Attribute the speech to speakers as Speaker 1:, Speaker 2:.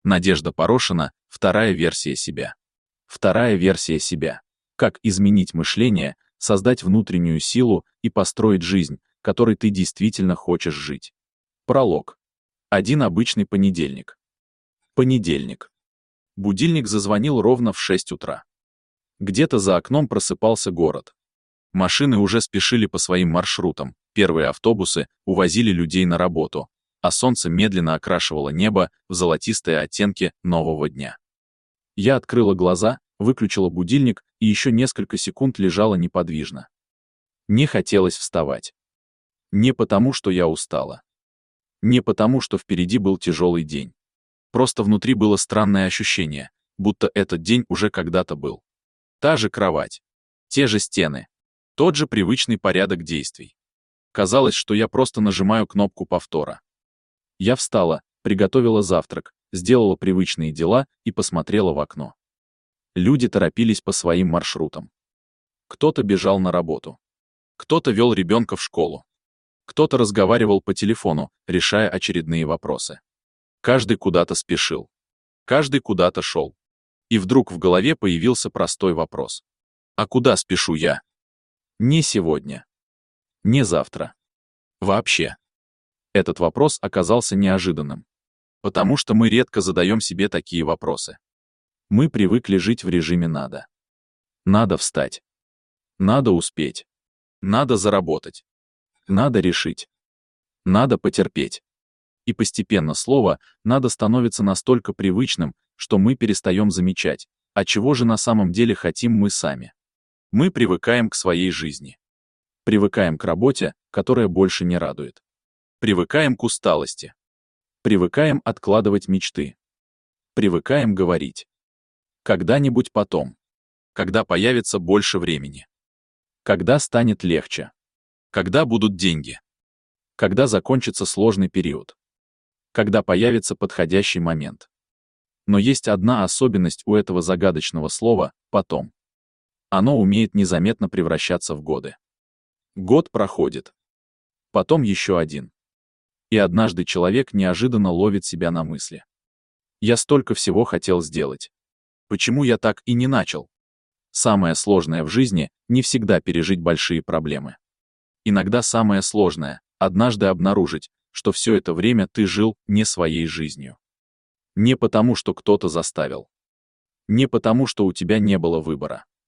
Speaker 1: Надежда Порошина, вторая версия себя. Вторая версия себя. Как изменить мышление, создать внутреннюю силу и построить жизнь, которой ты действительно хочешь жить. Пролог. Один обычный понедельник. Понедельник. Будильник зазвонил ровно в 6 утра. Где-то за окном просыпался город. Машины уже спешили по своим маршрутам, первые автобусы увозили людей на работу, а солнце медленно окрашивало небо в золотистые оттенки нового дня. Я открыла глаза, выключила будильник и еще несколько секунд лежала неподвижно. Не хотелось вставать. Не потому, что я устала. Не потому, что впереди был тяжелый день. Просто внутри было странное ощущение, будто этот день уже когда-то был. Та же кровать, те же стены, тот же привычный порядок действий. Казалось, что я просто нажимаю кнопку повтора. Я встала, приготовила завтрак, сделала привычные дела и посмотрела в окно. Люди торопились по своим маршрутам. Кто-то бежал на работу. Кто-то вел ребенка в школу. Кто-то разговаривал по телефону, решая очередные вопросы. Каждый куда-то спешил. Каждый куда-то шел. И вдруг в голове появился простой вопрос. А куда спешу я? Не сегодня. Не завтра. Вообще. Этот вопрос оказался неожиданным. Потому что мы редко задаем себе такие вопросы. Мы привыкли жить в режиме «надо». Надо встать. Надо успеть. Надо заработать. Надо решить. Надо потерпеть. И постепенно слово «надо» становится настолько привычным, что мы перестаем замечать, а чего же на самом деле хотим мы сами. Мы привыкаем к своей жизни. Привыкаем к работе, которая больше не радует. Привыкаем к усталости. Привыкаем откладывать мечты. Привыкаем говорить. Когда-нибудь потом. Когда появится больше времени. Когда станет легче. Когда будут деньги. Когда закончится сложный период. Когда появится подходящий момент. Но есть одна особенность у этого загадочного слова «потом». Оно умеет незаметно превращаться в годы. Год проходит. Потом еще один. И однажды человек неожиданно ловит себя на мысли. Я столько всего хотел сделать. Почему я так и не начал? Самое сложное в жизни — не всегда пережить большие проблемы. Иногда самое сложное — однажды обнаружить, что все это время ты жил не своей жизнью. Не потому, что кто-то заставил. Не потому, что у тебя не было выбора.